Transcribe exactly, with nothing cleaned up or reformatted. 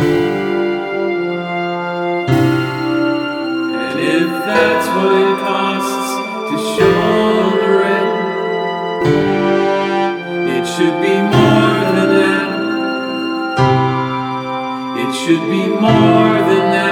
And if that's what it costs to shoulder it, it should be more than that. It should be more than that.